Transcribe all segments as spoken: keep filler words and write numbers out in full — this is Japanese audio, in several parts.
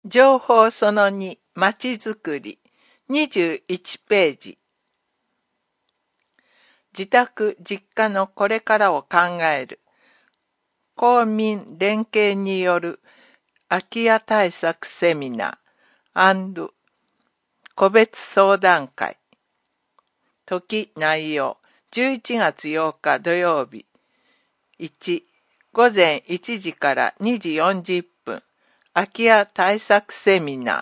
情報そのに、まちづくり、にじゅういちページ。自宅・実家のこれからを考える。公民連携による空き家対策セミナー&個別相談会。時内容、じゅういちがつようか土曜日。いち、午前いちじからにじよんじゅっぷん。空き家対策セミナー。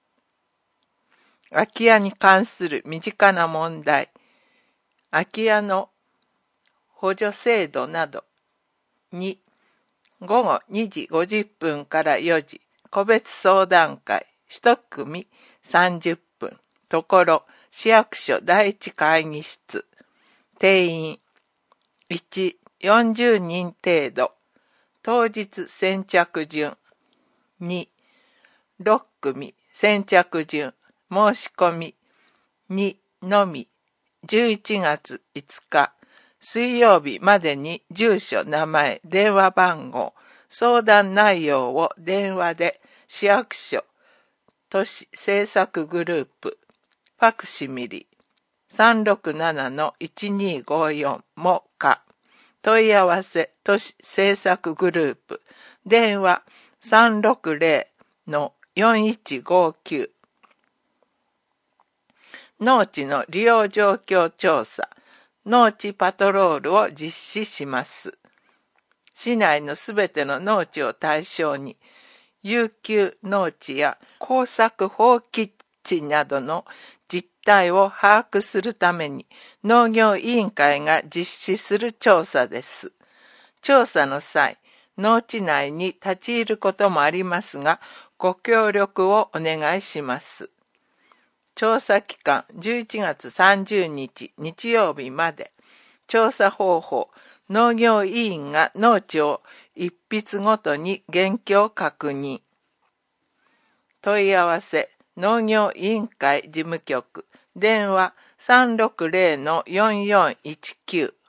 空き家に関する身近な問題、空き家の補助制度など。に、午後にじごじゅっぷんからよじ、個別相談会、一組さんじゅっぷん。ところ、市役所第一会議室。定員いち、よんじゅうにん程度。当日先着順。に、ろっ組先着順。申し込みにのみ。じゅういちがついつか水曜日までに住所、名前、電話番号、相談内容を電話で市役所、都市政策グループ、ファクシミリ さんろくななのいちにごよん もか、問い合わせ都市政策グループ、電話 さんろくゼロのよんいちごきゅう。農地の利用状況調査、農地パトロールを実施します。市内のすべての農地を対象に、遊休農地や耕作放棄地などの実態を把握するために農業委員会が実施する調査です。調査の際、農地内に立ち入ることもありますが、ご協力をお願いします。調査期間じゅういちがつさんじゅうにち日曜日まで。調査方法、農業委員が農地を一筆ごとに現況確認。問い合わせ、農業委員会事務局、電話 さんろくゼロのよんよんいちきゅう。